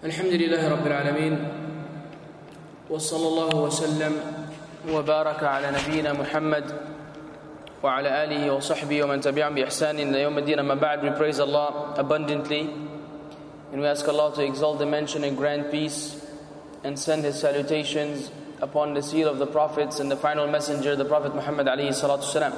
الحمد لله رب العالمين وصلى الله وسلم وبارك على نبينا محمد وعلى آله وصحبه ومن تبعهم بإحسان إلى يوم الدين. أما بعد, we praise Allah abundantly and we ask Allah to exalt the mention and grant peace and send His salutations upon the seal of the prophets and the final messenger, the Prophet Muhammad alayhi salatu wasalam.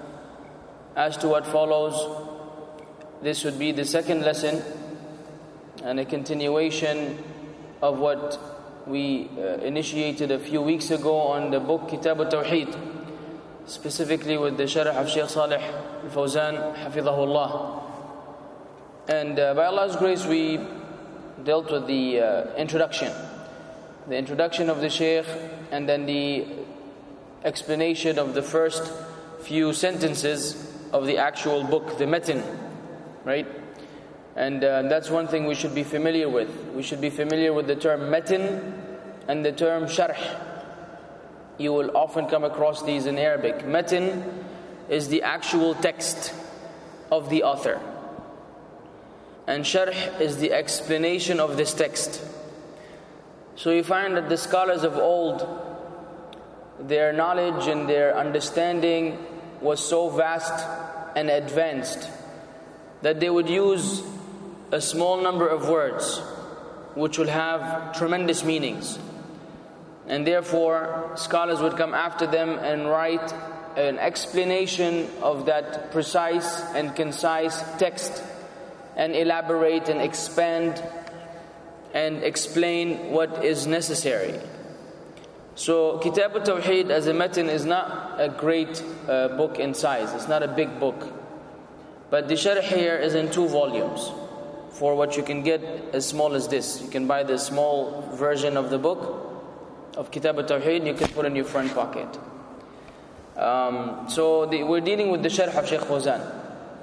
As to what follows, this would be the second lesson and a continuation of what we initiated a few weeks ago on the book Kitab al-Tawheed, specifically with the sharh of Shaykh Salih al-Fawzan hafidhahullah. And by Allah's grace, we dealt with the introduction of the Shaykh, and then the explanation of the first few sentences of the actual book, the Matin, right? And that's one thing we should be familiar with. We should be familiar with the term Matin and the term Sharh. You will often come across these in Arabic. Matin is the actual text of the author, and Sharh is the explanation of this text. So you find that the scholars of old, their knowledge and their understanding was so vast and advanced that they would use a small number of words which will have tremendous meanings. And therefore, scholars would come after them and write an explanation of that precise and concise text and elaborate and expand and explain what is necessary. So Kitab al-Tawheed as a matin is not a great book in size. It's not a big book. But the sharh here is in 2 volumes. For what you can get as small as this. You can buy the small version of the book of Kitab al-Tawheed and you can put in your front pocket. We're dealing with the sharh of Shaykh Fawzan.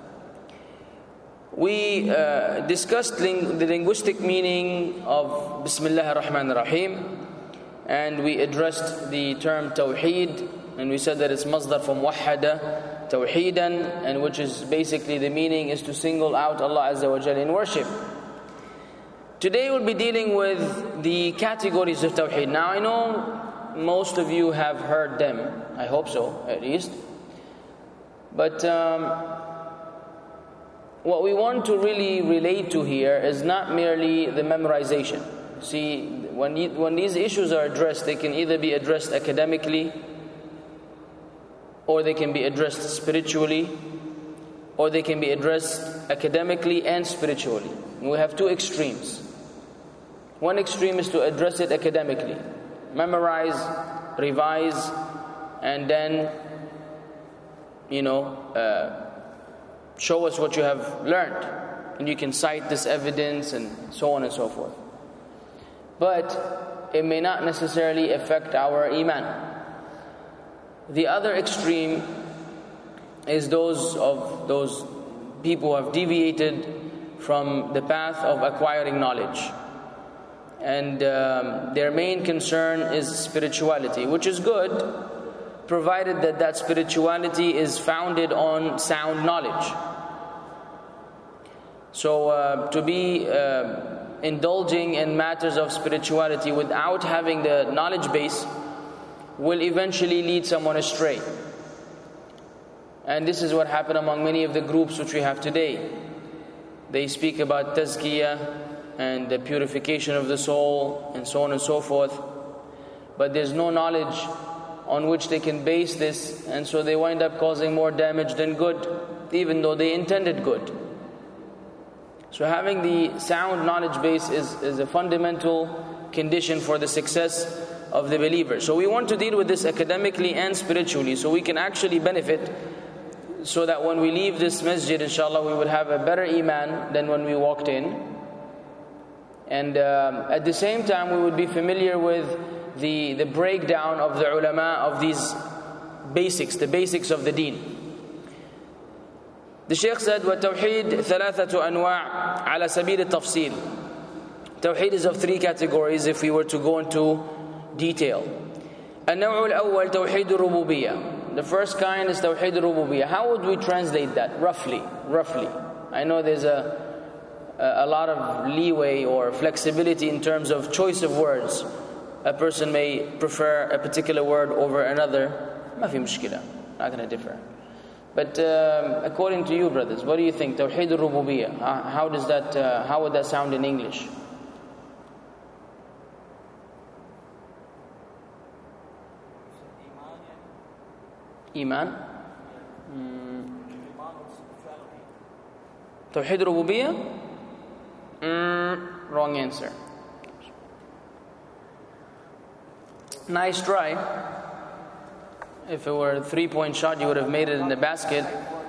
We discussed the linguistic meaning of Bismillah ar-Rahman ar-Rahim, and we addressed the term Tawheed, and we said that it's masdar from wahada, Tawheedan, and which is basically the meaning is to single out Allah Azza wa Jalla in worship. Today we'll be dealing with the categories of Tawheed. Now I know most of you have heard them, I hope so at least, but what we want to really relate to here is not merely the memorization. See, when these issues are addressed, they can either be addressed academically, or they can be addressed spiritually, or they can be addressed academically and spiritually. And we have 2 extremes. One extreme is to address it academically. Memorize, revise, and then, show us what you have learned, and you can cite this evidence and so on and so forth. But it may not necessarily affect our iman. The other extreme is those people who have deviated from the path of acquiring knowledge, and their main concern is spirituality, which is good, provided that spirituality is founded on sound knowledge. So to be indulging in matters of spirituality without having the knowledge base will eventually lead someone astray. And this is what happened among many of the groups which we have today. They speak about tazkiyah and the purification of the soul and so on and so forth, but there's no knowledge on which they can base this, and so they wind up causing more damage than good, even though they intended good. So having the sound knowledge base is a fundamental condition for the success of the believer. So we want to deal with this academically and spiritually, so we can actually benefit, so that when we leave this masjid, inshallah, we will have a better iman than when we walked in. And at the same time, we would be familiar with the breakdown of the ulama of these basics, the basics of the deen. The Shaykh said, وَالتَّوْحِيدُ ثَلَاثَةُ أَنْوَاعٍ عَلَى سَبِيلِ التَّفْصِيل. Tawheed is of 3 categories if we were to go into detail. النوع الأول توحيد الربوبية. The first kind is Tawheed al-Rububiyyah. How would we translate that roughly? I know there's a lot of leeway or flexibility in terms of choice of words. A person may prefer a particular word over another. ما في مشكلة, not going to differ. But according to you, brothers, what do you think? Tawheed al-Rububiyyah, how would that sound in English? Iman? Tawheed al-Rububiyyah? Wrong answer. Nice try. If it were a 3-point shot, you would have made it in the basket.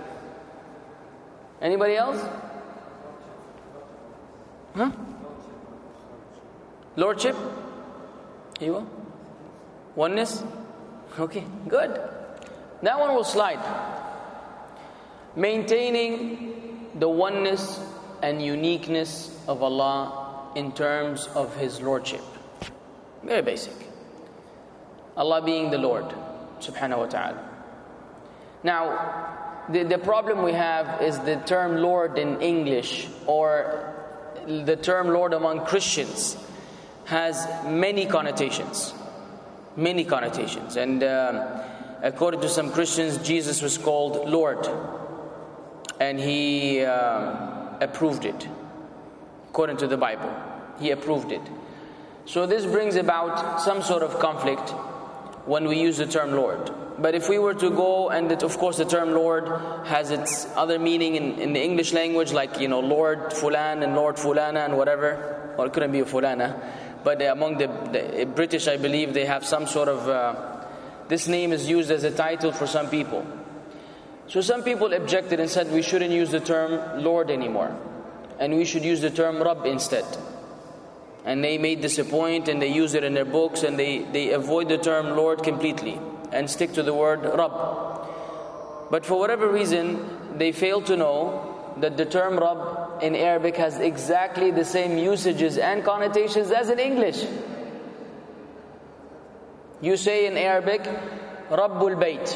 Anybody else? Huh? Lordship? You? Oneness? Okay, good. That one will slide. Maintaining the oneness and uniqueness of Allah in terms of His Lordship. Very basic. Allah being the Lord, subhanahu wa ta'ala. Now, the problem we have is the term Lord in English, or the term Lord among Christians, has many connotations. Many connotations. And according to some Christians, Jesus was called Lord. And He approved it. According to the Bible, He approved it. So this brings about some sort of conflict when we use the term Lord. But if we were to go, and of course the term Lord has its other meaning in the English language, like, Lord Fulan and Lord Fulana and whatever. Or it couldn't be a Fulana. But among the British, I believe, they have some sort of, this name is used as a title for some people. So some people objected and said we shouldn't use the term Lord anymore. And we should use the term Rabb instead. And they made this a point, and they use it in their books, and they avoid the term Lord completely and stick to the word Rabb. But for whatever reason, they fail to know that the term Rabb in Arabic has exactly the same usages and connotations as in English. You say in Arabic, Rabbul Bayt.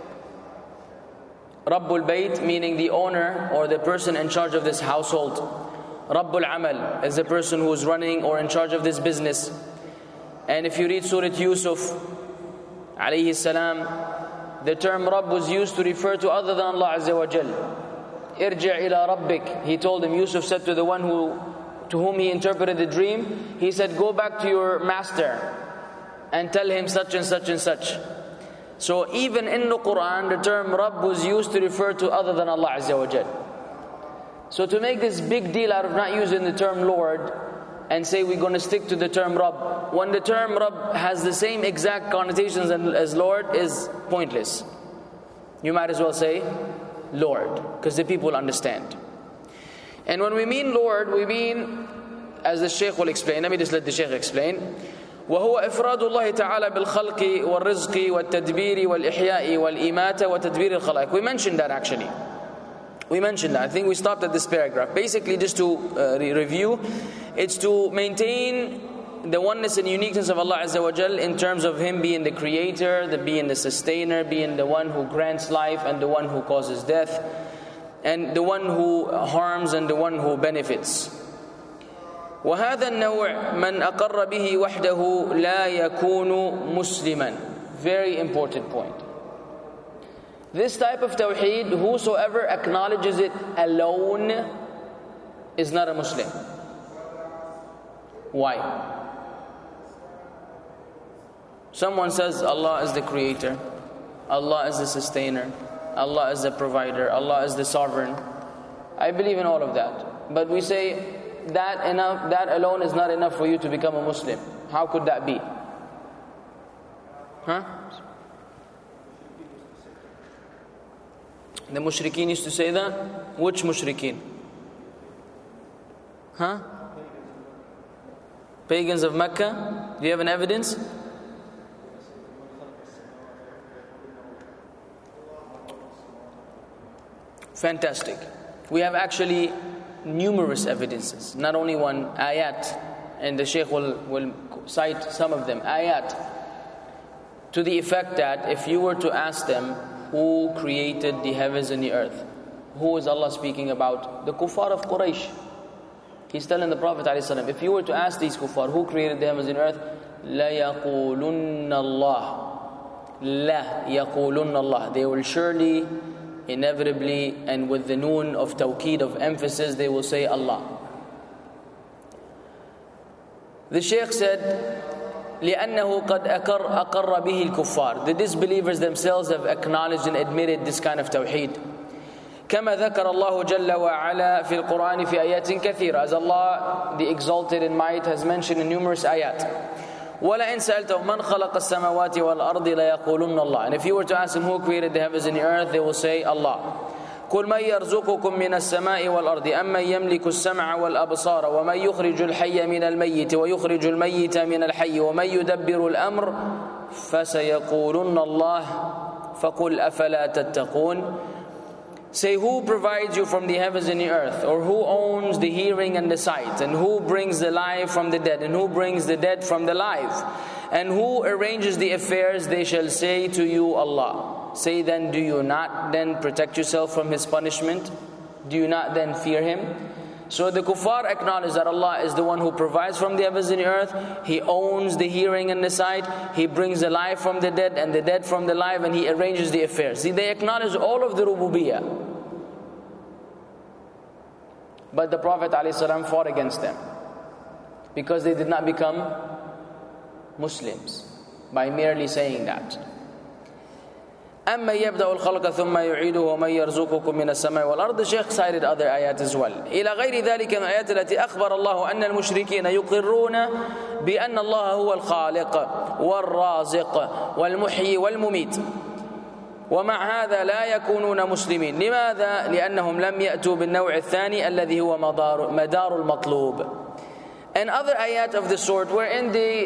Rabbul Bayt meaning the owner or the person in charge of this household. Rabbul Amal is the person who is running or in charge of this business. And if you read Surah Yusuf, alayhi salam, the term Rabb was used to refer to other than Allah Azza wa Jal. Irji' ila Rabbik. He told him, Yusuf said to the one to whom he interpreted the dream, he said, go back to your master and tell him such and such and such. So even in the Quran, the term Rabb was used to refer to other than Allah Azza wa Jal. So to make this big deal out of not using the term Lord and say we're going to stick to the term Rabb, when the term Rabb has the same exact connotations as Lord, is pointless. You might as well say Lord, because the people understand. And when we mean Lord, we mean, as the Shaykh will explain, let me just let the Shaykh explain, وهو إفراد الله تعالى بالخلق والرزق والتدبير والإحياء والإماتة وتدبير الخلائق. We mentioned that actually. I think we stopped at this paragraph. Basically, just to review, it's to maintain the oneness and uniqueness of Allah Azza wa Jal in terms of Him being the creator, being the sustainer, being the one who grants life and the one who causes death, and the one who harms and the one who benefits. وهذا النوع من أقر به وحده لا يكون مسلما. Very important point. This type of tawheed, whosoever acknowledges it alone is not a Muslim. Why? Someone says Allah is the creator, Allah is the sustainer, Allah is the provider, Allah is the sovereign. I believe in all of that. But we say that alone is not enough for you to become a Muslim. How could that be? Huh? The mushrikeen used to say that? Which mushrikeen? Huh? Pagans of Mecca? Do you have an evidence? Fantastic. We have actually numerous evidences, not only one, ayat, and the Shaykh will cite some of them, ayat, to the effect that if you were to ask them, who created the heavens and the earth? Who is Allah speaking about? The kuffar of Quraysh. He's telling the Prophet ﷺ, if you were to ask these kuffar, who created the heavens and earth? لَيَقُولُنَّ اللَّهِ لَا يَقُولُنَّ اللَّهِ. They will surely, inevitably, and with the noon of tawqeed, of emphasis, they will say Allah. The Shaykh said, لأنه قد أقر به الكفار. The disbelievers themselves have acknowledged and admitted this kind of tawheed. كما ذكر الله جل وعلا في القرآن في آيات كثيرة. As Allah, the exalted in might, has mentioned in numerous ayat. وَلَئِنْ سَأَلْتَهُمْ مَنْ خَلَقَ السَّمَاوَاتِ وَالْأَرْضِ لَيَقُولُنَّ اللَّهِ. And if you were to ask them who created the heavens and the earth, they will say Allah. قل من يرزقكم من السماء والأرض أمن يملك السمع والأبصار ومن يخرج الحي من الميت ويخرج الميت من الحي ومن يدبر الأمر فسيقولن الله فقل أفلا تتقون. Say, who provides you from the heavens and the earth, or who owns the hearing and the sight, and who brings the live from the dead, and who brings the dead from the live, and who arranges the affairs? They shall say to you, Allah. Say then, do you not then protect yourself from His punishment? Do you not then fear Him? So the kuffar acknowledge that Allah is the one who provides from the heavens and the earth. He owns the hearing and the sight. He brings the life from the dead and the dead from the live, and He arranges the affairs. See, they acknowledge all of the rububiyyah. But the Prophet ﷺ fought against them because they did not become Muslims by merely saying that. أَمَّا يَبْدَأُ الْخَلْقَ ثُمَّ يُعِيدُهُ وَمَنْ يَرْزُقُكُم مِّنَ السَّمَاءِ وَالْأَرْضِ. The Shaykh cited other ayat as well. إلى غير ذلك من الآيات التي أخبر الله أن المشركين يقرون بأن الله هو الخالق والرازق والمحيي والمميت. ومع هذا لا يكونون مسلمين. لماذا؟ لأنهم لم يأتوا بالنوع الثاني الذي هو مدار المطلوب. And other ayat of the sort wherein the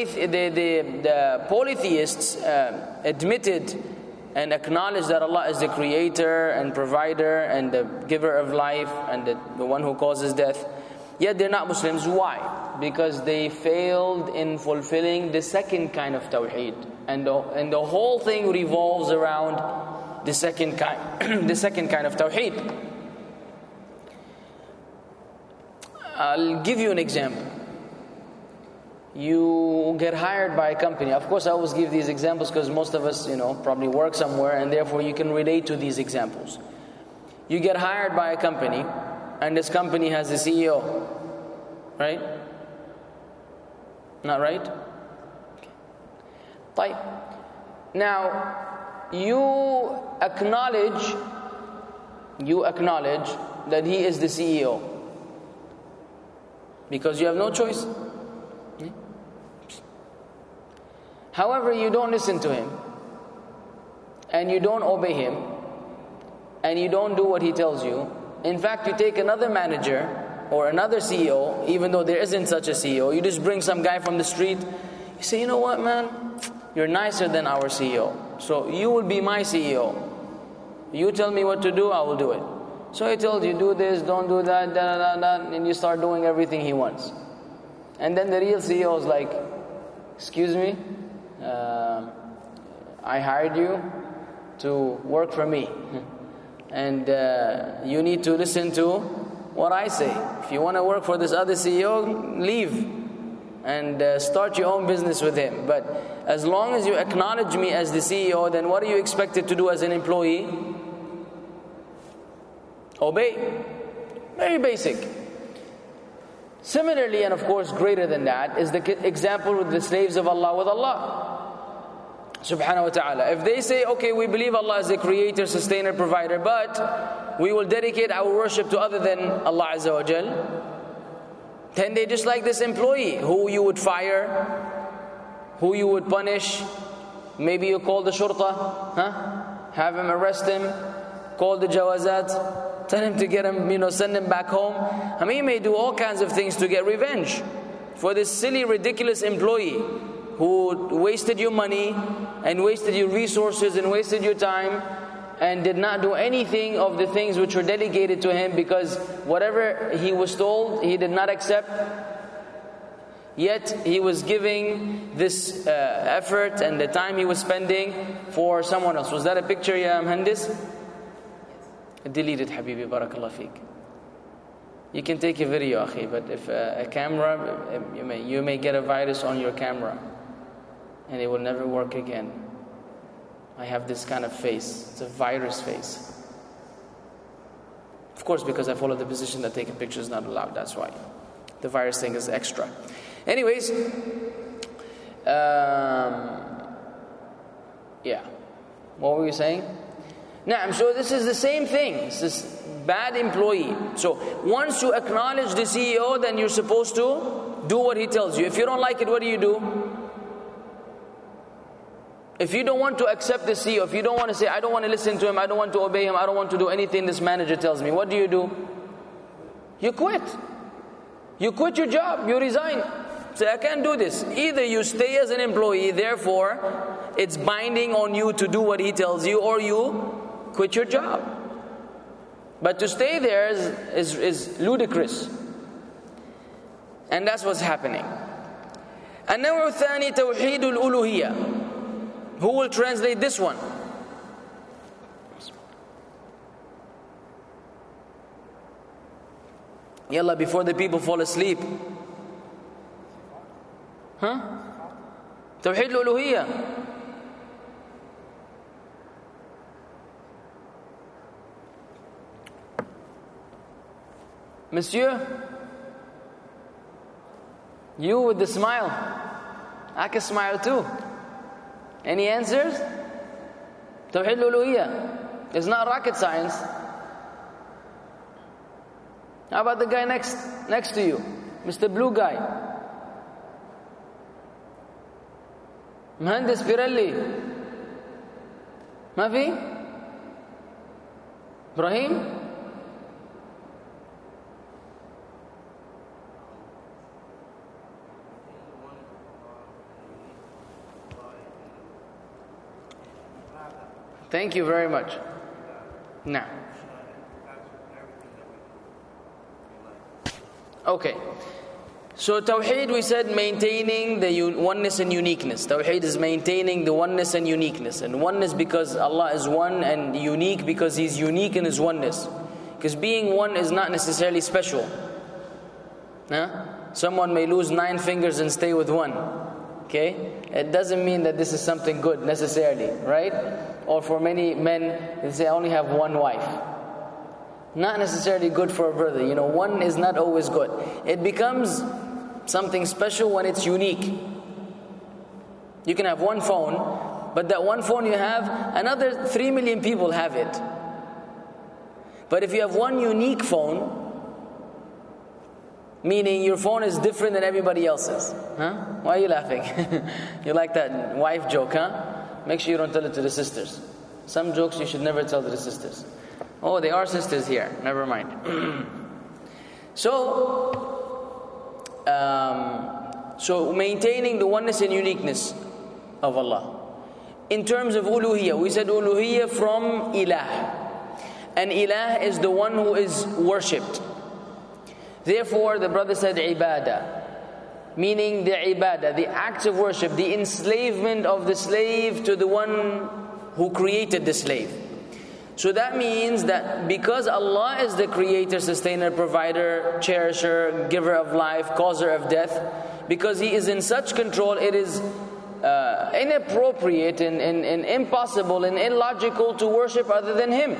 polytheists admitted and acknowledge that Allah is the creator and provider and the giver of life and the one who causes death. Yet they're not Muslims. Why? Because they failed in fulfilling the second kind of tawheed. And the whole thing revolves around the second kind, the second kind of tawheed. I'll give you an example. You get hired by a company. Of course, I always give these examples because most of us, probably work somewhere, and therefore you can relate to these examples. You get hired by a company, and this company has a CEO, right? Not right? Okay. Now, you acknowledge that he is the CEO because you have no choice. However, you don't listen to him, and you don't obey him, and you don't do what he tells you. In fact, you take another manager or another CEO, even though there isn't such a CEO. You just bring some guy from the street. You say, you know what, man? You're nicer than our CEO, so you will be my CEO. You tell me what to do, I will do it. So he tells you, do this, don't do that, and you start doing everything he wants. And then the real CEO is like, excuse me, I hired you to work for me, and you need to listen to what I say. If you want to work for this other CEO, leave and start your own business with him. But as long as you acknowledge me as the CEO, then what are you expected to do as an employee? Obey. Very basic. Similarly, and of course greater than that, is the example with the slaves of Allah with Allah subhanahu wa ta'ala. If they say, okay, we believe Allah is the creator, sustainer, provider, but we will dedicate our worship to other than Allah Azza wa Jal, then they just like this employee who you would fire, who you would punish. Maybe you call the shurta, have him arrest him, call the jawazat, tell him to get him, send him back home. I mean, you may do all kinds of things to get revenge for this silly, ridiculous employee who wasted your money and wasted your resources and wasted your time and did not do anything of the things which were delegated to him, because whatever he was told, he did not accept. Yet he was giving this effort and the time he was spending for someone else. Was that a picture, Ya Mhandis? Delete it, Habibi, barakallah feek. You can take a video, akhi, but if a camera, you may get a virus on your camera and it will never work again. I have this kind of face. It's a virus face. Of course, because I follow the position that taking pictures is not allowed. That's why. The virus thing is extra. Anyways, yeah. What were you saying? Naam, so this is the same thing. It's this bad employee. So once you acknowledge the CEO, then you're supposed to do what he tells you. If you don't like it, what do? If you don't want to accept the CEO, if you don't want to say, I don't want to listen to him, I don't want to obey him, I don't want to do anything this manager tells me, what do? You quit. You quit your job, you resign. Say, I can't do this. Either you stay as an employee, therefore it's binding on you to do what he tells you, or you quit your job. But to stay there is ludicrous. And that's what's happening. النوع الثاني توحيد الألوهية. Who will translate this one? Yalla, before the people fall asleep. توحيد الألوهية. Monsieur, you with the smile. I can smile too. Any answers? Tawheed al-Uluhiyya. It's not rocket science. How about the guy next to you? Mr. Blue guy. Muhandis Pirelli. ما في؟ إبراهيم؟ Thank you very much. Now. Okay. So Tawheed, we said, maintaining the oneness and uniqueness. Tawheed is maintaining the oneness and uniqueness. And oneness because Allah is one, and unique because He's unique in His oneness. Because being one is not necessarily special. Someone may lose 9 fingers and stay with one. Okay? It doesn't mean that this is something good necessarily, right? Or for many men, they say, I only have one wife. Not necessarily good for a brother. One is not always good. It becomes something special when it's unique. You can have one phone, but that one phone you have, another 3 million people have it. But if you have one unique phone, meaning your phone is different than everybody else's. Why are you laughing? You like that wife joke, Make sure you don't tell it to the sisters. Some jokes you should never tell to the sisters. Oh, they are sisters here. Never mind. So maintaining the oneness and uniqueness of Allah. In terms of uluhiyya, we said uluhiyya from ilah. And ilah is the one who is worshipped. Therefore, the brother said ibadah. Meaning the ibadah, the acts of worship, the enslavement of the slave to the one who created the slave. So that means that because Allah is the creator, sustainer, provider, cherisher, giver of life, causer of death, because He is in such control, it is inappropriate and impossible and illogical to worship other than Him.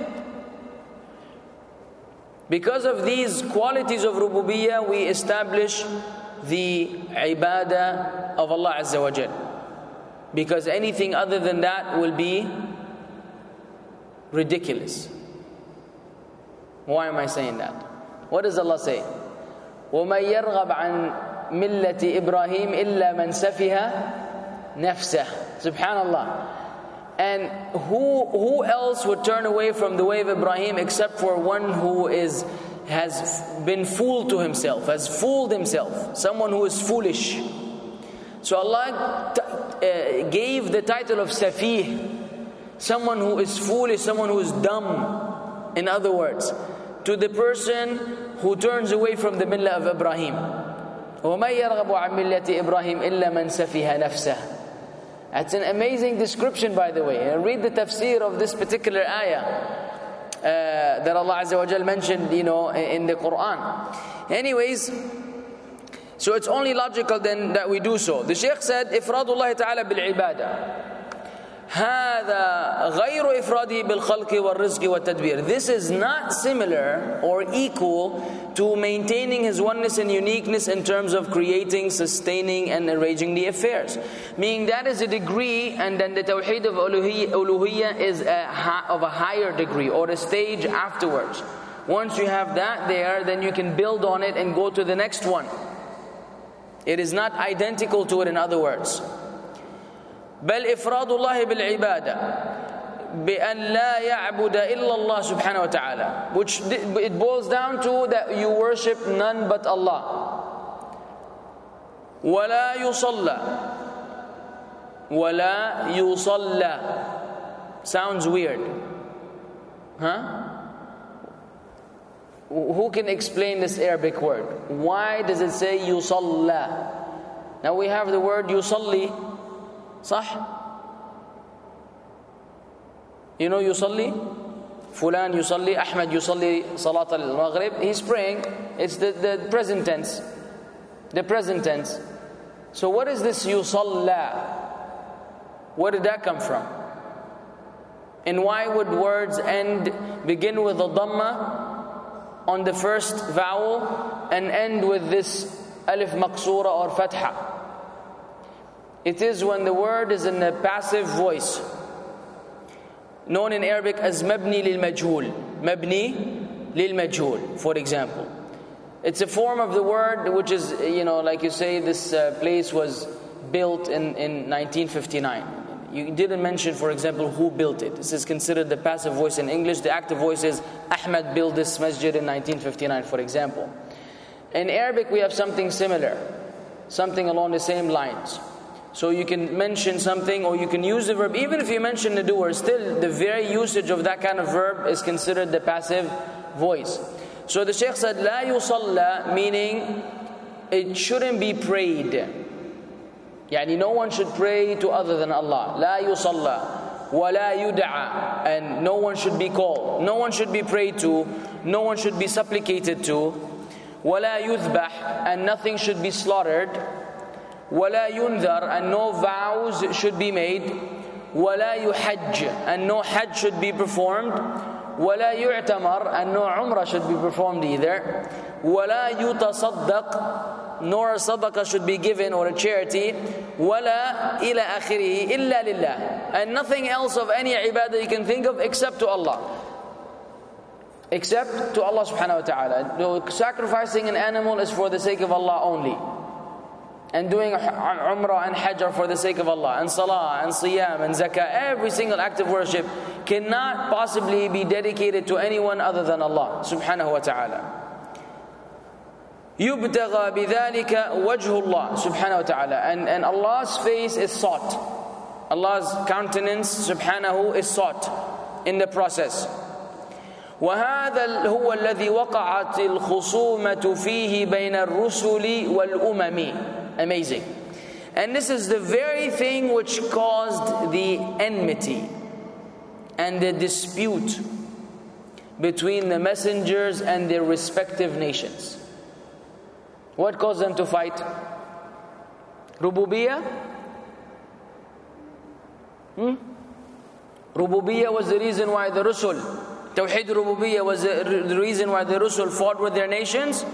Because of these qualities of rububiyyah, we establish the ibadah of Allah Azza wa Jal. Because anything other than that will be ridiculous. Why am I saying that? What does Allah say? وَمَنْ يَرْغَبْ عَنْ مِلَّةِ إِبْرَاهِيمَ إِلَّا مَنْ سَفِهَ نَفْسَهُ. Subhanallah. And who else would turn away from the way of Ibrahim except for one who has been fooled to himself, has fooled himself, someone who is foolish. So Allah gave the title of Safih, someone who is foolish, someone who is dumb, in other words, to the person who turns away from the millah of Ibrahim. وَمَنْ يَرْغَبُ عَنْ مِلَّةِ إِبْرَاهِيمَ إِلَّا مَنْ سَفِهَ نَفْسَهُ. That's an amazing description, by the way. And read the tafsir of this particular ayah. that Allah Azza wa Jal mentioned, in the Quran. Anyways, so it's only logical then that we do so. The Shaykh said, Ifradullah Ta'ala bil-ibadah. هذا غير إفراده بالخلق والرزق والتدبير. This is not similar or equal to maintaining His oneness and uniqueness in terms of creating, sustaining and arranging the affairs. Meaning that is a degree, and then the Tawheed of Uluhiyyah is of a higher degree, or a stage afterwards. Once you have that there, then you can build on it and go to the next one. It is not identical to it, in other words. بل إفراد الله بالعبادة بأن لا يعبد إلا الله سبحانه وتعالى, which it boils down to that you worship none but Allah. ولا يصلى. Sounds weird, huh? Who can explain this Arabic word? Why does it say يصلى? Now we have the word يصلي. صح؟ يصلي فلان يصلي أحمد يصلي صلاة المغرب. He's praying. It's the present tense. The present tense. So what is this يصلى? Where did that come from? And why would words begin with a dhamma on the first vowel and end with this alif maqsura or fatha? It is when the word is in a passive voice, known in Arabic as mabni lil majhul. Mabni lil majhul, for example. It's a form of the word which is, like you say, this place was built in 1959. You didn't mention, for example, who built it. This is considered the passive voice in English. The active voice is Ahmad built this masjid in 1959, for example. In Arabic, we have something similar, something along the same lines. So you can mention something, or you can use the verb. Even if you mention the doer, still the very usage of that kind of verb is considered the passive voice. So the Shaykh said, لا يصلى, meaning it shouldn't be prayed. Yani no one should pray to other than Allah. لا يصلى ولا يدعى, and no one should be called. No one should be prayed to. No one should be supplicated to. ولا يذبح, and nothing should be slaughtered. وَلَا يُنذَرْ, and no vows should be made. وَلَا يُحَجْ, and no hajj should be performed. وَلَا يُعْتَمَرْ, and no umrah should be performed either. وَلَا يُتَصَدَّقْ, nor a sadaqah should be given, or a charity. وَلَا إِلَى آخِرِهِ إِلَّا لِلَّهِ, and nothing else of any ibadah you can think of except to Allah. Except to Allah subhanahu wa ta'ala. Sacrificing an animal is for the sake of Allah only. And doing umrah and hajj are for the sake of Allah. And salah and siyam and zakah, every single act of worship cannot possibly be dedicated to anyone other than Allah subhanahu wa ta'ala. يُبْتَغَى بِذَلِكَ وَجْهُ اللَّهِ subhanahu wa ta'ala. And Allah's face is sought. Allah's countenance subhanahu is sought in the process. وَهَذَا هُوَ الَّذِي وَقَعَتِ الْخُصُومَةُ فِيهِ بَيْنَ الرُّسُلِ وَالْأُمَمِ. Amazing. And this is the very thing which caused the enmity and the dispute between the messengers and their respective nations. What caused them to fight? Rububiyyah? Rububiyyah was the reason why the Rusul, Tawheed Rububiyyah was the reason why the Rusul fought with their nations.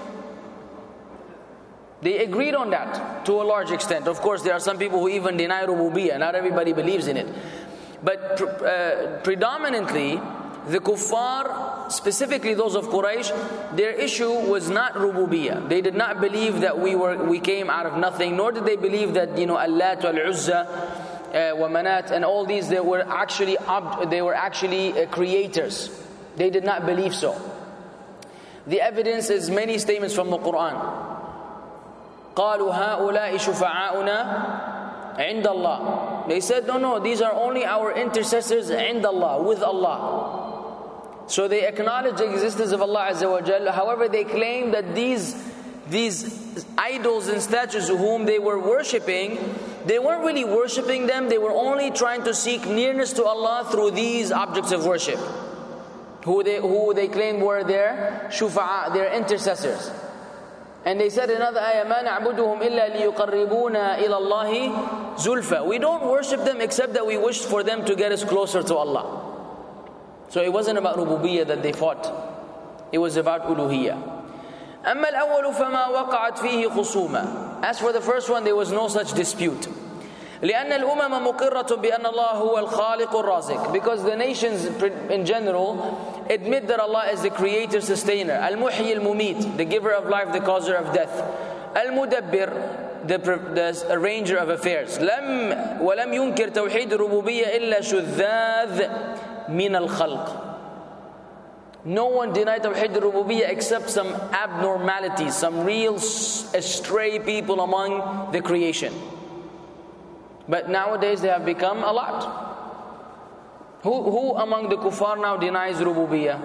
They agreed on that to a large extent. Of course, there are some people who even deny Rububiyyah. Not everybody believes in it. But predominantly, the kuffar, specifically those of Quraysh, their issue was not Rububiyyah. They did not believe that we came out of nothing, nor did they believe that, Allat wal-Uzza wa Manat and all these, they were actually creators. They did not believe so. The evidence is many statements from the Quran. قالوا هؤلاء شفعاؤنا عند الله. They said, no, these are only our intercessors عند Allah, with Allah. So they acknowledge the existence of Allah Azza wa Jalla. However, they claim that these idols and statues whom they were worshipping, they weren't really worshipping them. They were only trying to seek nearness to Allah through these objects of worship. who they claimed were their shufa'a, their intercessors. And they said in another ayah, مَا نَعْبُدُهُمْ إِلَّا لِيُقَرِّبُونَا إِلَى اللَّهِ زُلْفَى. We don't worship them except that we wished for them to get us closer to Allah. So it wasn't about rububiyyah that they fought. It was about uluhiyyah. أما الأول فما وقعت فيه خصومة. As for the first one, there was no such dispute. لأن الأمم مقرة بأن الله هو الخالق الرازق. Because the nations in general admit that Allah is the creator, sustainer. المحيي المميت, the giver of life, the causer of death. المدبر, the arranger of affairs. ولم ينكر توحيد الربوبية إلا شذاذ من الخلق. No one denied Tawheed al-Rububiyyah except some abnormalities, some real astray people among the creation. But nowadays they have become a lot. Who among the kuffar now denies Rububiyyah?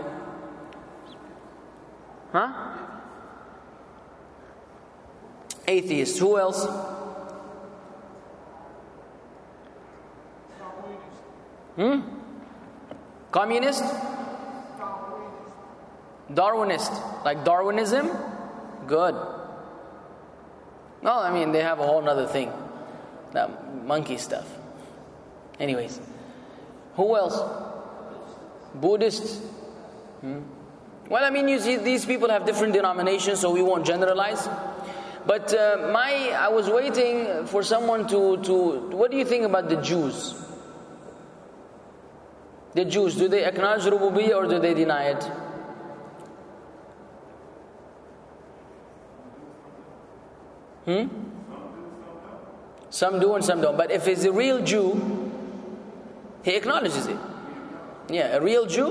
Huh? Atheists. Who else? Communist? Darwinist, like Darwinism? Good. No, I mean, they have a whole other thing. That monkey stuff. Anyways. Who else? Buddhists? Well, I mean, you see, these people have different denominations, so we won't generalize. But I was waiting for someone to what do you think about the Jews? The Jews, do they acknowledge Rububiyyah or do they deny it? Some do and some don't. But if he's a real Jew, he acknowledges it. Yeah, a real Jew?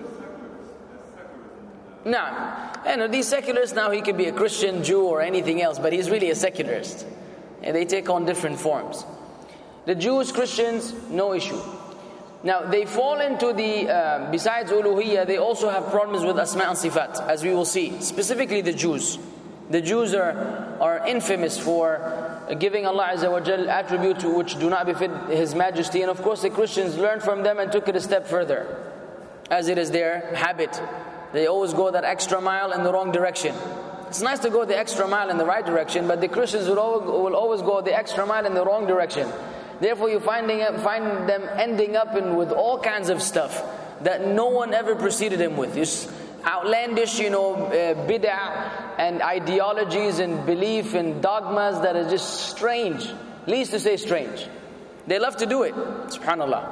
Nah. And these secularists, now he could be a Christian, Jew, or anything else, but he's really a secularist. And they take on different forms. The Jews, Christians, no issue. Now, they fall into the, besides uluhiyyah, they also have problems with asma and sifat, as we will see. Specifically the Jews. The Jews are infamous for giving Allah Azza wa Jal attributes which do not befit His Majesty. And of course the Christians learned from them and took it a step further, as it is their habit. They always go that extra mile in the wrong direction. It's nice to go the extra mile in the right direction, but the Christians will always go the extra mile in the wrong direction. Therefore you find them ending up with all kinds of stuff that no one ever preceded him with. Just outlandish, bid'ah and ideologies and belief and dogmas that are just strange. Least to say strange. They love to do it. Subhanallah.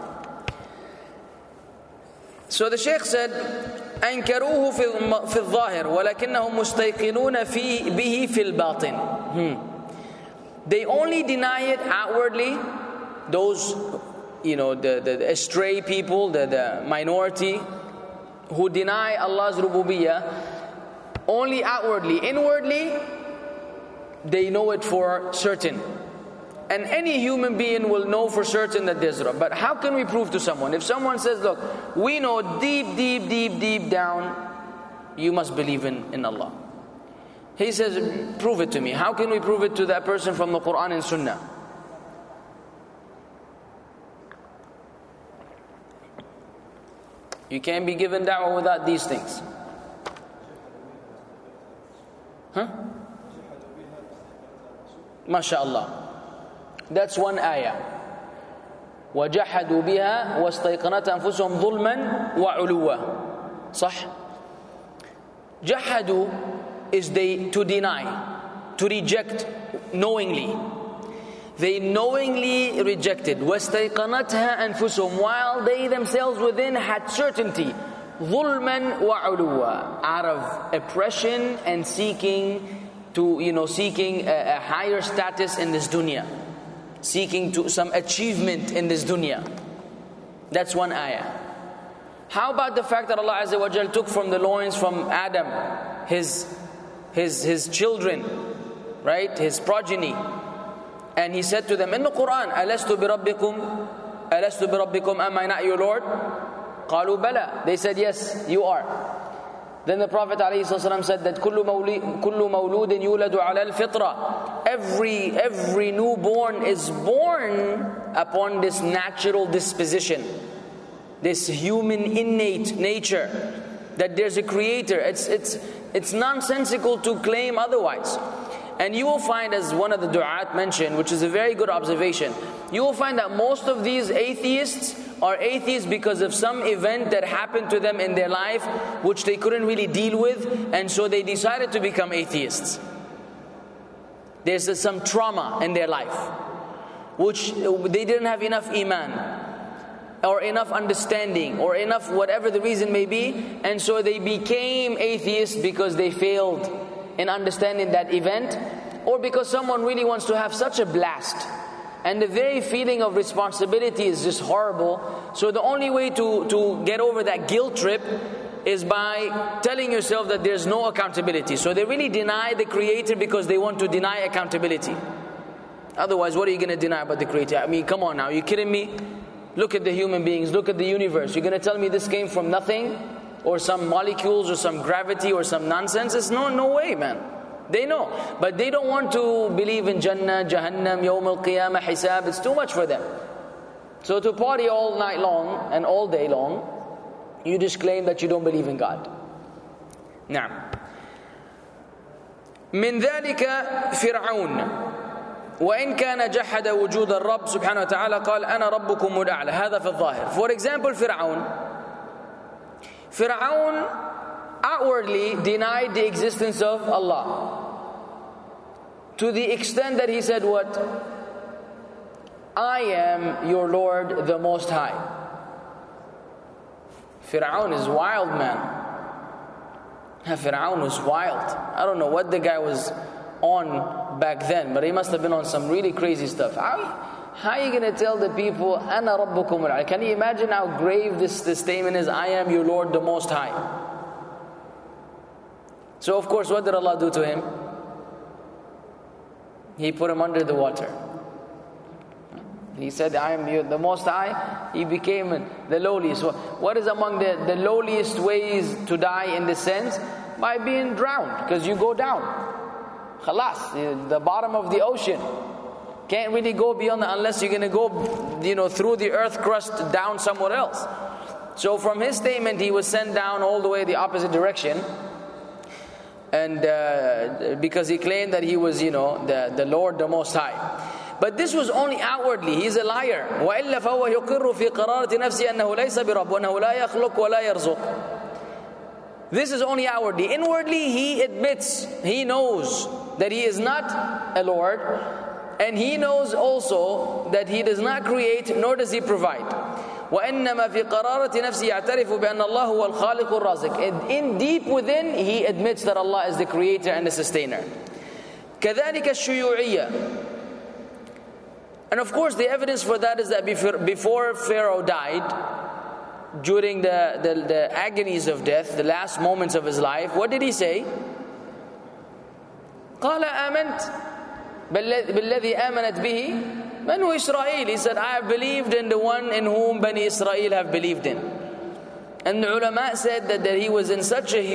So the Shaykh said, أنكروه في الظاهر ولكنهم مستيقنون به في الباطن. They only deny it outwardly. Those, the astray people, the minority who deny Allah's rububiyyah, only outwardly. Inwardly, they know it for certain. And any human being will know for certain that there's Rabb. But how can we prove to someone? If someone says, look, we know deep down, you must believe in Allah. He says, prove it to me. How can we prove it to that person from the Quran and Sunnah? You can't be given da'wah without these things. MashaAllah. That's one ayah. وَجَحَدُوا بِهَا وَاسْتَيْقَنَتْ أَنفُسُهُمْ ظُلْمًا وَعُلُوًّا. صح? جَحَدُوا is to deny, to reject knowingly. They knowingly rejected. وَاسْتَيْقَنَتْهَا أَنفُسُهُمْ, while they themselves within had certainty. ظُلْمًا وَعُلُوًّا, out of oppression and seeking a higher status in this dunya. Seeking to some achievement in this dunya. That's one ayah. How about the fact that Allah Azza wa Jal took from the loins from Adam his children, right? His progeny. And He said to them in the Quran, أَلَسْتُ بِرَبِّكُمْ, am I not your Lord? قَالُوا بَلَى. They said, yes, you are. Then the Prophet ﷺ said that كُلُّ مَوْلُودٍ يُولَدُ عَلَى الْفِطْرَةِ. Every newborn is born upon this natural disposition. this human innate nature, that there's a creator. It's nonsensical to claim otherwise. And you will find, as one of the du'at mentioned, which is a very good observation, you will find that most of these atheists are atheists because of some event that happened to them in their life which they couldn't really deal with, and so they decided to become atheists. There's some trauma in their life which they didn't have enough iman or enough understanding or enough whatever the reason may be, and so they became atheists because they failed in understanding that event, or because someone really wants to have such a blast and the very feeling of responsibility is just horrible. So the only way to get over that guilt trip is by telling yourself that there's no accountability. So they really deny the creator because they want to deny accountability. Otherwise, what are you going to deny about the creator? I mean, come on now, are you kidding me? Look at the human beings, look at the universe. You're going to tell me this came from nothing? Or some molecules or some gravity or some nonsense? It's no way, man. They know. But they don't want to believe in Jannah, Jahannam, Yawm al-Qiyamah, Hisab. It's too much for them. So to party all night long and all day long, you just claim that you don't believe in God. نعم. من ذلك فرعون وإن كان جحد وجود الرب سبحانه وتعالى قال أنا ربكم الأعلى. هذا في الظاهر. For example, Fir'aun outwardly denied the existence of Allah, to the extent that he said what? I am your Lord the Most High. Fir'aun is wild, man. Fir'aun was wild. I don't know what the guy was on back then, but he must have been on some really crazy stuff. How are you going to tell the people, أَنَا رَبُّكُمُ الْأَعْلَى? Can you imagine how grave this statement is? I am your Lord the Most High. So of course, what did Allah do to him? He put him under the water. He said, I am you, the Most High. He became the lowliest. What is among the lowliest ways to die in this sense? By being drowned, because you go down. Khalas, the bottom of the ocean. Can't really go beyond that unless you're going to go, through the earth crust down somewhere else. So from his statement, he was sent down all the way the opposite direction. And because he claimed that he was, the Lord, the Most High. But this was only outwardly. He's a liar. وَإِلَّا فَهُوَ يُقِرُّ فِي قَرَارَةِ نَفْسِهِ أَنَّهُ لَيْسَ بِرَبٍّ وَأَنَّهُ لَا يَخْلُقُ وَلَا يَرْزُقُ. This is only outwardly. Inwardly, he admits, he knows that he is not a Lord, and he knows also that he does not create nor does he provide. وَإِنَّمَا فِي قَرَارَةِ نَفْسِهِ يَعْتَرِفُ بِأَنَّ اللَّهُ هُوَ الْخَالِقُ الرَّازِقُ. And in deep within, he admits that Allah is the creator and the sustainer. كَذَلِكَ الشُّيُوعِيَّةِ. And of course, the evidence for that is that before Pharaoh died, during the agonies of death, the last moments of his life, what did he say? قَالَ آمَنْتَ بِالَّذِي آمَنَتْ بِهِ بَنُو إِسْرَائِيلِ. He said, I have believed in the one in whom Bani Israel have believed in. And the ulama said that he was in such a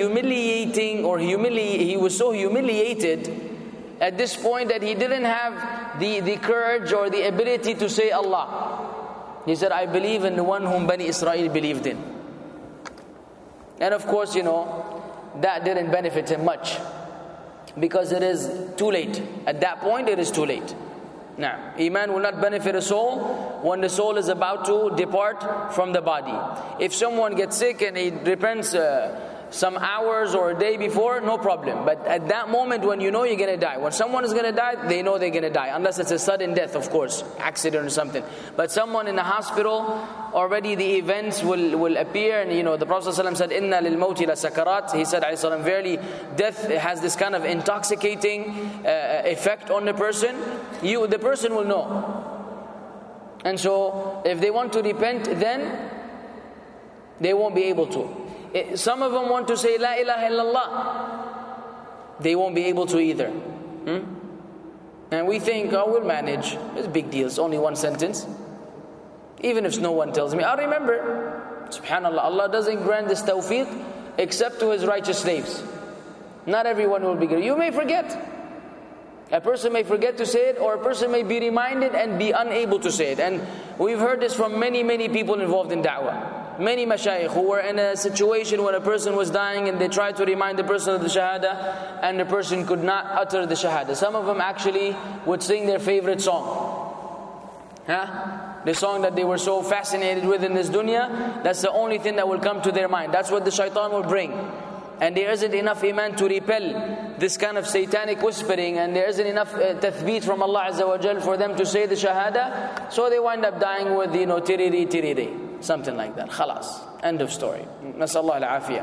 he was so humiliated at this point that he didn't have the courage or the ability to say Allah. He said, I believe in the one whom Bani Israel believed in. And of course, that didn't benefit him much, because it is too late. At that point, it is too late. Now, Iman will not benefit a soul when the soul is about to depart from the body. If someone gets sick and he repents some hours or a day before, no problem. But at that moment when you know you're going to die, when someone is going to die, they know they're going to die. Unless it's a sudden death, of course, accident or something. But someone in the hospital, already the events will appear. And the Prophet ﷺ said, Inna lil mawti la sakarat. He said, verily, death has this kind of intoxicating effect on the person. The person will know. And so, if they want to repent, then they won't be able to. Some of them want to say La ilaha illallah. They won't be able to either. And we think, we'll manage. It's a big deal. It's only one sentence. Even if no one tells me, I remember. SubhanAllah, Allah doesn't grant this tawfiq except to His righteous slaves. Not everyone will be good. You may forget. A person may forget to say it, or a person may be reminded and be unable to say it. And we've heard this from many, many people involved in da'wah. many mashayikh who were in a situation when a person was dying and they tried to remind the person of the shahada and the person could not utter the shahada. Some of them actually would sing their favorite song. The song that they were so fascinated with in this dunya, that's the only thing that will come to their mind. That's what the shaitan will bring. And there isn't enough iman to repel this kind of satanic whispering, and there isn't enough tathbeet from Allah Azza wa Jal for them to say the shahada, so they wind up dying with, tiriri tiriri, something like that. Khalas. End of story. Nasallahu al-afiyah.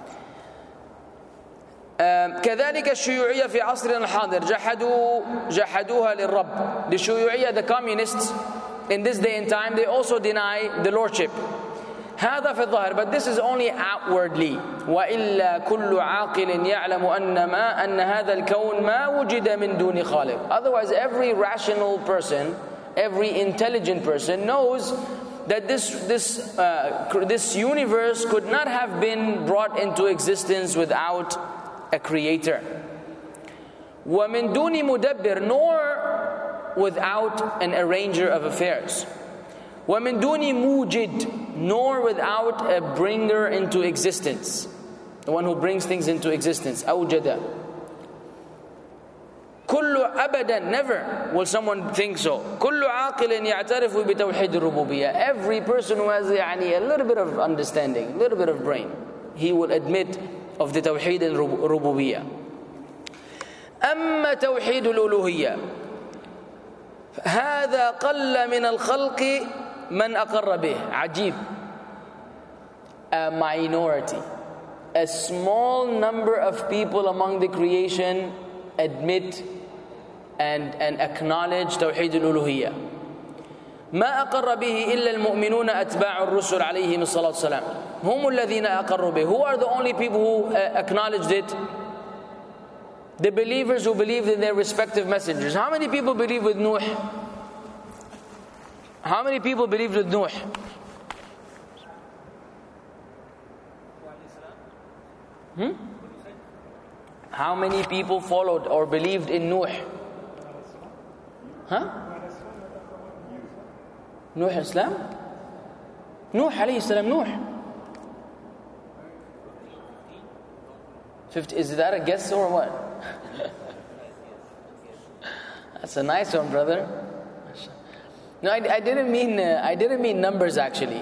كذلك الشيوعية في عصرنا الحاضر جحدوها للرب. The Shuyu'iyya, the communists in this day and time, they also deny the lordship. هذا في الظاهر, but this is only outwardly. وإلا كل عاقل يعلم أن هذا الكون ما وجد من دون خالق. Otherwise, every rational person, every intelligent person knows that this universe could not have been brought into existence without a creator. ومن دون مدبر, nor without an arranger of affairs. وَمِن دُونِ مُوجِدٍ, nor without a bringer into existence, the one who brings things into existence. أوجد. كل أبدا, never will someone think so. كل عاقل يعترف بتوحيد الربوبية. Every person who has a little bit of understanding, a little bit of brain, he will admit of the توحيد الربوبية. أما توحيد الألوهية هذا قل من الخلق من أقر به. عجيب. A minority, a small number of people among the creation admit and acknowledge توحيد الألوهية. ما أقر به إلا المؤمنون أتباع الرسل عليهم الصلاة والسلام. هم الذين أقروا به. Who are the only people who acknowledged it? The believers who believed in their respective messengers. How many people believe with Nuh? How many people believed with Nuh? How many people followed or believed in Nuh? Nuh Islam? Nuh alayhi salam, Nuh. 50, is that a guess or what? That's a nice one, brother. No, I didn't mean numbers actually.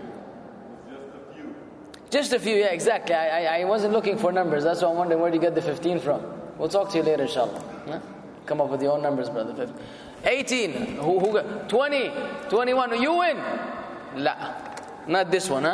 Just a few, yeah, exactly. I wasn't looking for numbers. That's why I'm wondering where do you get the 15 from. We'll talk to you later, inshallah. Come up with your own numbers, brother. 18. Who got 20? 21. You win. La. Not this one,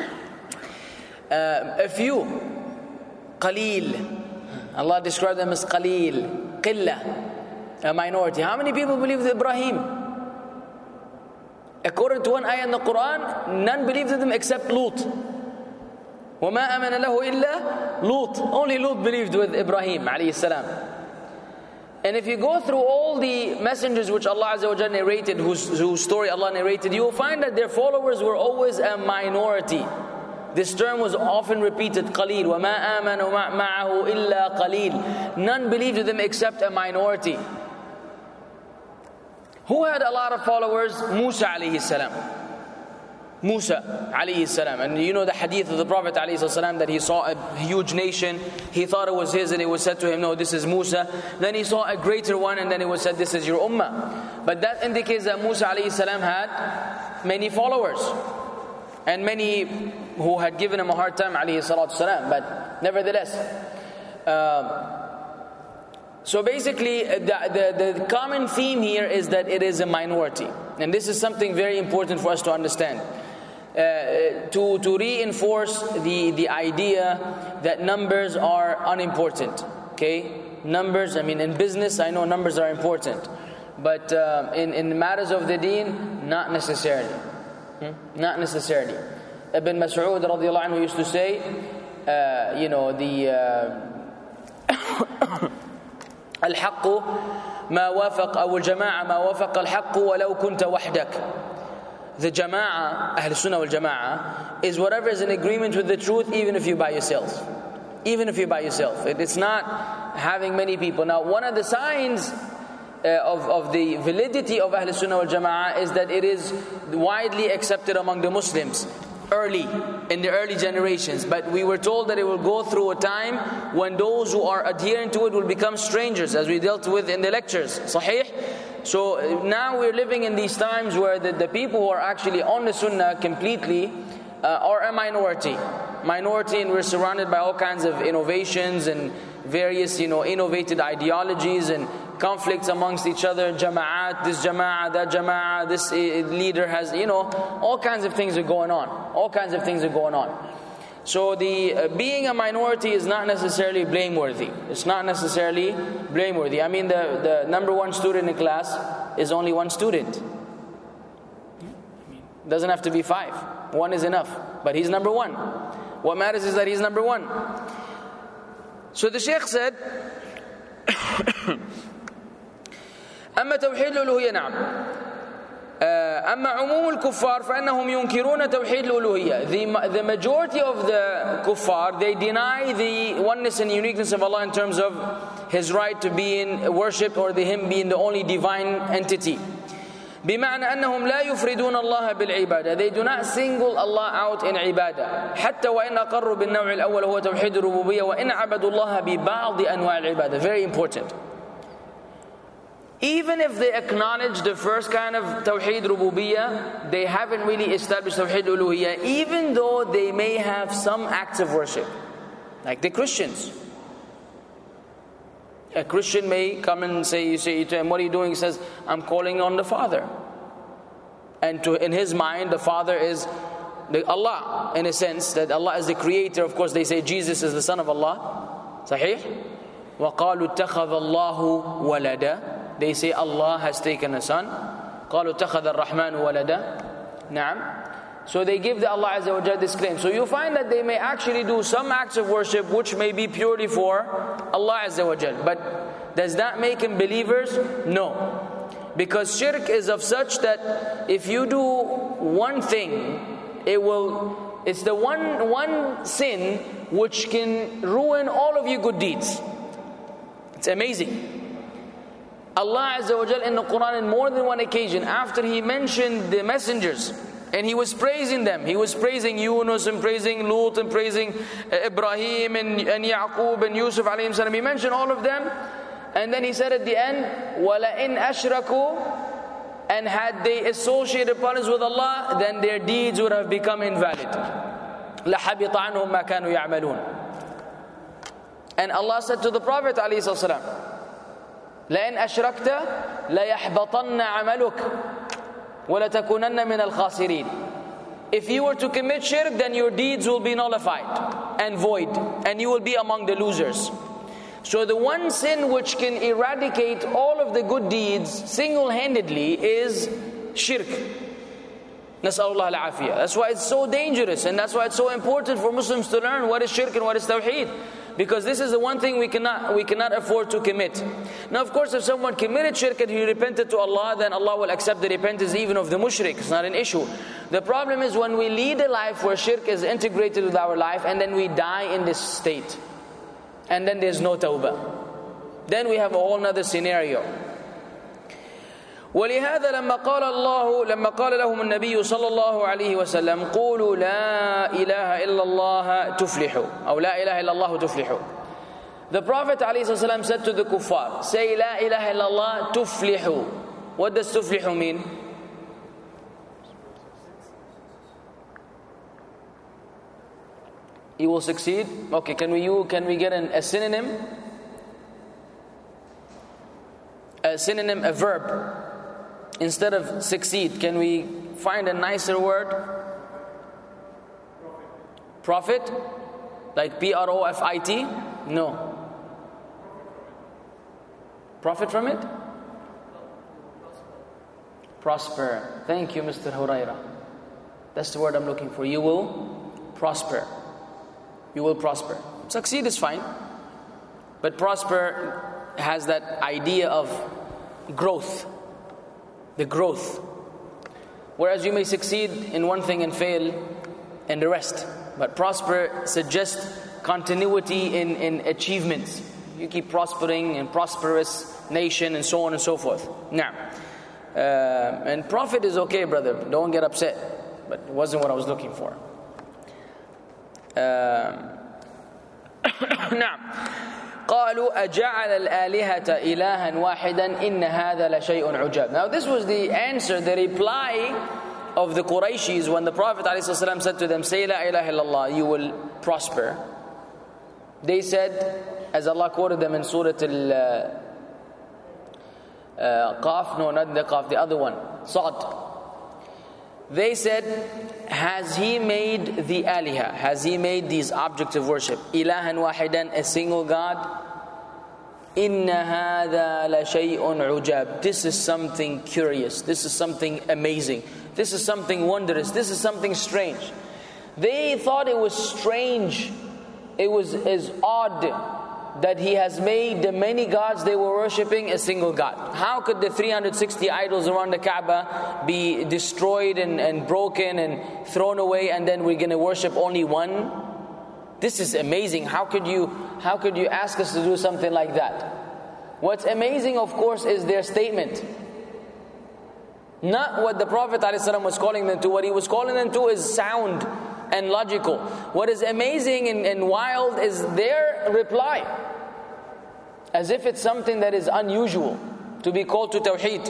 a few. Qaleel. Allah described them as qaleel. Qillah. A minority. How many people believe with Ibrahim? According to one ayah in the Quran, none believed in them except Lut. وَمَا أَمَنَ لَهُ إِلَّا Lut. Only Lut believed with Ibrahim alayhi salam. And if you go through all the messengers which Allah Azza wa Jalla narrated, whose story Allah narrated, you will find that their followers were always a minority. This term was often repeated, qaleel. وَمَا آمَنُوا مَعَهُ إِلَّا qaleel. None believed in them except a minority. Who had a lot of followers? Musa alayhi salam. Musa alayhi salam. And you know the hadith of the Prophet alayhi salam that he saw a huge nation. He thought it was his, and it was said to him, no, this is Musa. Then he saw a greater one, and then it was said, this is your ummah. But that indicates that Musa alayhi salam had many followers, and many who had given him a hard time alayhi salatu salam. But nevertheless, so basically the common theme here is that it is a minority. And this is something very important for us to understand. To reinforce the idea that numbers are unimportant. Okay? Numbers, in business I know numbers are important. But in matters of the deen, not necessarily. Not necessarily. Ibn Mas'ud radiallahu anhu used to say, الحق ما وافق أو الجماعة ما وافق الحق ولو كنت وحدك. The Jama'ah, Ahl Sunnah wal Jama'ah, is whatever is in agreement with the truth, even if you're by yourself. Even if you're by yourself. It's not having many people. Now, one of the signs of the validity of Ahl Sunnah wal Jama'ah is that it is widely accepted among the Muslims. in the early generations. But we were told that it will go through a time when those who are adhering to it will become strangers, as we dealt with in the lectures. Sahih? So now we're living in these times where the people who are actually on the sunnah completely are a minority, and we're surrounded by all kinds of innovations and various, innovated ideologies and conflicts amongst each other. Jama'at, this jama'at, that jama'at, this leader has, all kinds of things are going on. So the being a minority is not necessarily blameworthy. It's not necessarily blameworthy. I mean, the number one student in class is only one student. Doesn't have to be 5. 1 is enough. But he's number 1. What matters is that he's number 1. So the Shaykh said, أما توحيد الألوهية نعم. أما عموم الكفار فإنهم ينكرون توحيد الألوهية. The majority of the kuffar, they deny the oneness and uniqueness of Allah in terms of His right to be worshipped, or Him being the only divine entity. بمعنى أنهم لا يفردون الله بالعبادة. They do not single Allah out in ibadah. حتى وإن أقروا بالنوع الأول هو توحيد الربوبية وإن عبدوا الله ببعض أنواع العبادة. Very important. Even if they acknowledge the first kind of Tawheed Rububiyyah, they haven't really established Tawheed Uluhiyyah, even though they may have some acts of worship. Like the Christians. A Christian may come and you say to him, what are you doing? He says, I'm calling on the Father. And in his mind, the Father is Allah, in a sense, that Allah is the creator. Of course, they say Jesus is the son of Allah. Sahih? وَقَالُوا اتَّخَذَ اللَّهُ وَلَدًا. They say Allah has taken a son. قَالُوا اتَّخَذَ الرَّحْمَنُ وَلَدًا. Naam. So they give the Allah Azza wa Jalla this claim. So you find that they may actually do some acts of worship which may be purely for Allah Azza wa Jalla. But does that make them believers? No. Because shirk is of such that if you do one thing, it's the one sin which can ruin all of your good deeds. It's amazing. Allah Azza wa Jalla in the Quran in more than one occasion, after He mentioned the messengers, and He was praising them. He was praising Yunus and praising Lut and praising Ibrahim and Yaqub and Yusuf alayhi salam. He mentioned all of them. And then He said at the end, وَلَئِنْ أَشْرَكُوا, and had they associated partners with Allah, then their deeds would have become invalid. لَحَبِطَ عَنْهُمْ مَا كَانُوا يَعْمَلُونَ. And Allah said to the Prophet alayhi salam, لَئِنْ أَشْرَكْتَ لَيَحْبَطَنَّ عَمَلُكَ وَلَتَكُونَنَّ مِنَ الْخَاسِرِينَ. If you were to commit shirk, then your deeds will be nullified and void, and you will be among the losers. So the one sin which can eradicate all of the good deeds single-handedly is shirk. Nas'alullah al-afiyah. That's why it's so dangerous, and that's why it's so important for Muslims to learn what is shirk and what is tawheed. Because this is the one thing we cannot afford to commit. Now, of course, if someone committed shirk and he repented to Allah, then Allah will accept the repentance even of the mushrik. It's not an issue. The problem is when we lead a life where shirk is integrated with our life, and then we die in this state, and then there's no tawbah. Then we have a whole other scenario. ولهذا لما قال لهم النبي صلى الله عليه وسلم قولوا لا إله إلا الله تفلحوا أو لا إله إلا الله تفلحوا. The Prophet عليه الصلاة والسلام said to the kuffar, say لا إله إلا الله تفلحوا. What does تفلحوا mean? You will succeed. Okay, can we get a synonym? A synonym, a verb. Instead of succeed, can we find a nicer word? Profit? Like P-R-O-F-I-T? No. Profit from it? Prosper. Thank you, Mr. Huraira. That's the word I'm looking for. You will prosper. You will prosper. Succeed is fine. But prosper has that idea of growth. The growth. Whereas you may succeed in one thing and fail in the rest. But prosper suggests continuity in achievements. You keep prospering in prosperous nation and so on and so forth. Now, and profit is okay, brother. Don't get upset. But it wasn't what I was looking for. نعم. قالوا أجعل الآلهة إلها واحدا إن هذا لشيء عجاب. Now this was the answer, the reply of the Qurayshis when the Prophet ﷺ said to them, say la ilaha illallah, you will prosper. They said, as Allah quoted them in Surah Qaf, no, not the Qaf, the other one, Sa'd. They said, has he made the aliha, has he made these objects of worship, ilahan wahidan, a single God? Inna hadha la shay'un ujab. This is something curious, this is something amazing, this is something wondrous, this is something strange. They thought it was strange, it was as odd that he has made the many gods they were worshipping a single God. How could the 360 idols around the Kaaba be destroyed and broken and thrown away, and then we're going to worship only one? This is amazing. How could you ask us to do something like that? What's amazing, of course, is their statement. Not what the Prophet ﷺ was calling them to. What he was calling them to is sound and logical. What is amazing and wild is their reply, as if it's something that is unusual to be called to Tawheed.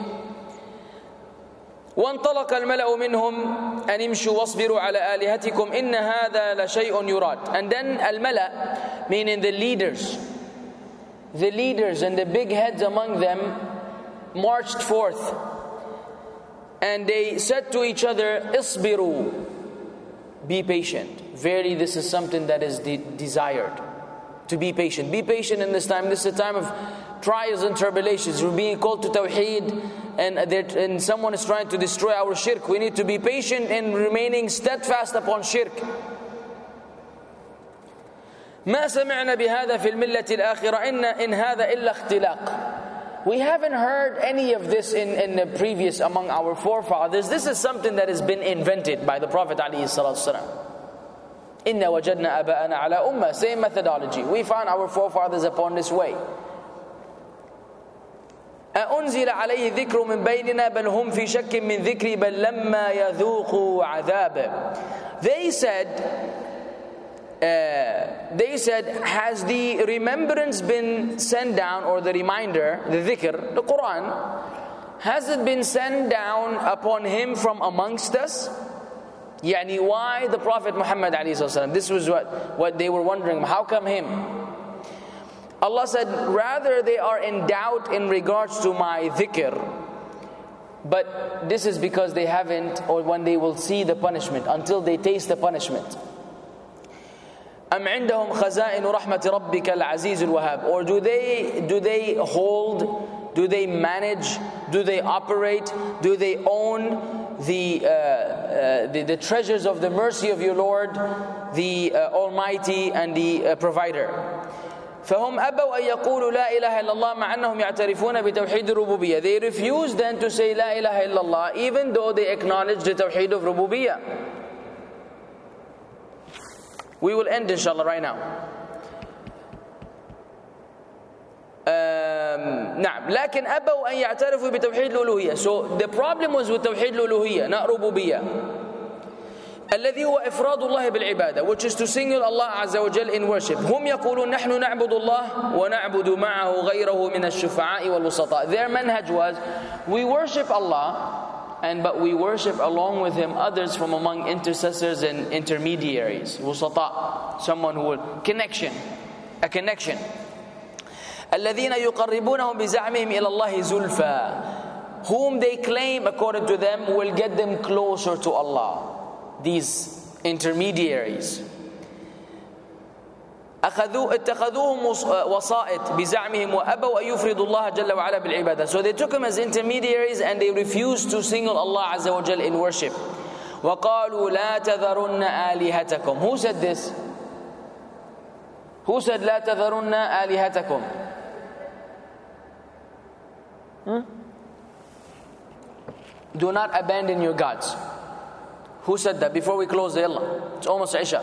وانطلق الملأ منهم أن امشوا واصبروا على آلهتكم إن هذا لشيء يراد. And then al-mala, meaning the leaders and the big heads among them marched forth, and they said to each other, اصبروا, be patient. Verily this is something that is desired. To be patient. Be patient in this time. This is a time of trials and tribulations. We're being called to Tawheed, and someone is trying to destroy our shirk. We need to be patient in remaining steadfast upon shirk. ما سمعنا بهذا في الملة الآخرة إن هذا إلا اختلاق. We haven't heard any of this in the previous among our forefathers. This is something that has been invented by the Prophet ﷺ. إِنَّا وَجَدْنَا أَبَاءَنَا عَلَى أُمَّةٍ. Same methodology. We found our forefathers upon this way. أَأُنزِلَ عَلَيْهِ ذِكْرٌ مِّن بَيْنِنَا بَلْ هُمْ فِي شَكٍّ مِّن ذِكْرِي بَلْ لَمَّا يَذُوقُوا عَذَابٍ. They said, has the remembrance been sent down, or the reminder, the dhikr, the Quran, has it been sent down upon him from amongst us? Yani, why the Prophet Muhammad ﷺ? This was what they were wondering. How come him? Allah said, rather they are in doubt in regards to my dhikr, but this is because they haven't, or when they will see the punishment, until they taste the punishment. أَمْ عِنْدَهُمْ خَزَائِنُ رَحْمَةِ رَبِّكَ الْعَزِيزُ الْوَهَابِ. Or do they hold, do they manage, do they operate, do they own the treasures of the mercy of your Lord, the Almighty and the Provider? فَهُمْ أَبَوْا أَن يَقُولُوا لَا إِلَهَ إِلَّا اللَّهِ مَعَ أَنَّهُمْ يَعْتَرِفُونَ بِتَوْحِيدِ الرُّبُوبِيَّةِ. They refuse then to say La ilaha illallah, even though they acknowledge the Tawheed of Rububiyyah. We will end inshallah right now. نعم. لكن أبوا أن يعترفوا بتوحيد الألوهية. So the problem was with توحيد الألوهية, not ربوبية. الذي هو إفراد الله بالعبادة, which is to single Allah عز وجل in worship. هم يقولون نحن نعبد الله ونعبد معه غيره من الشفعاء والوسطاء. Their manhaj was, we worship Allah, but we worship along with him others from among intercessors and intermediaries. Wusata, someone who will, a connection. الذين يقربونهم بزعمهم إلى الله زلفى, whom they claim, according to them, will get them closer to Allah. These intermediaries. اتخذوهم وسائط بزعمهم وأبوا أن يفردوا الله جل وعلا بالعبادة. So they took them as intermediaries and they refused to single Allah Azza wa Jal in worship. وقالوا لا تذرن آلهتكم. Who said this? Who said لا تذرن آلهتكم? Do not abandon your gods. Who said that? Before we close the Yalla, it's almost Isha.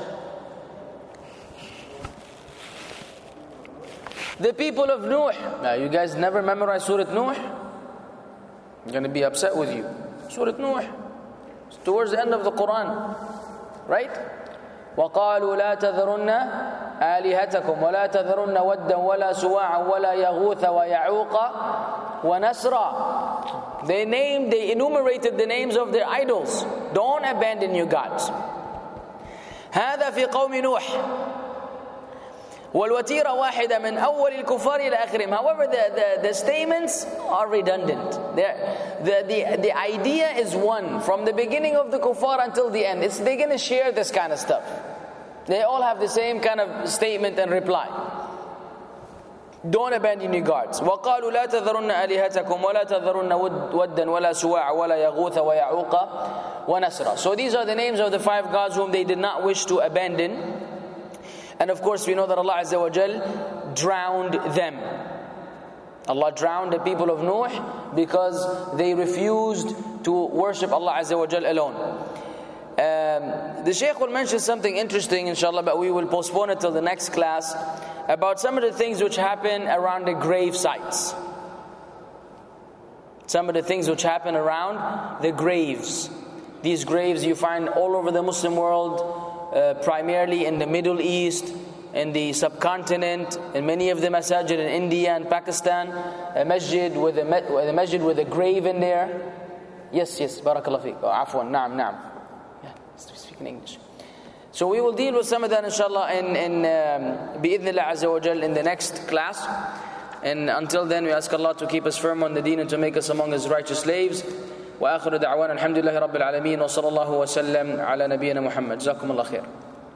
The people of Nuh. Now, you guys never memorized Surah Nuh? I'm going to be upset with you. Surah Nuh. It's towards the end of the Quran. Right? وَقَالُوا لَا تَذَرُنَّ آلِهَتَكُمْ وَلَا تَذَرُنَّ وَدًّا وَلَا سُوَاعًا وَلَا يَغُوثَ وَيَعُوقَ وَنَسْرًا. They enumerated the names of their idols. Don't abandon your gods. هذا في قوم نوح. والوتيرة واحدة من أول الكفار إلى آخرهم. However, the statements are redundant. The idea is one from the beginning of the kuffar until the end. They're going to share this kind of stuff. They all have the same kind of statement and reply. Don't abandon your gods. وَقَالُوا لَا تَذَرُنَّ آلِهَتَكُمْ وَلَا تَذَرُنَّ وَدًّا وَلَا سُوَاعًا وَلَا يَغُوثَ وَيَعُوقَ وَنَسْرًا. So these are the names of the 5 gods whom they did not wish to abandon. And of course we know that Allah Azza wa Jal drowned them. Allah drowned the people of Nuh because they refused to worship Allah Azza wa Jal alone. The Shaykh will mention something interesting inshallah, but we will postpone it till the next class, about some of the things which happen around the grave sites. Some of the things which happen around the graves. These graves you find all over the Muslim world, primarily in the Middle East, in the subcontinent, in many of the masajid in India and Pakistan, a masjid with a grave in there. Yes, barakallahu feek. Afwan, naam. Yeah, speak in English. So we will deal with some of that inshallah in bi'idhnillah azza wa jal in the next class. And until then we ask Allah to keep us firm on the deen and to make us among His righteous slaves. وآخر دعوانا الحمد لله رب العالمين وصلى الله وسلم على نبينا محمد. جزاكم الله خير.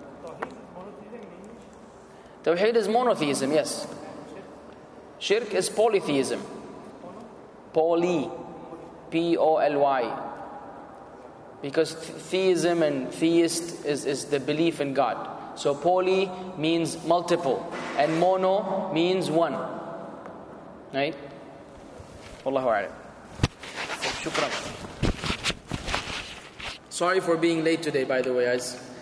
Tawheed is monotheism, yes. Shirk is polytheism. Poly, P-O-L-Y. Because theism and theist is the belief in God. So poly means multiple, and mono means one. Right? Wallahu a'lam. Shukran. Sorry for being late today, by the way, guys.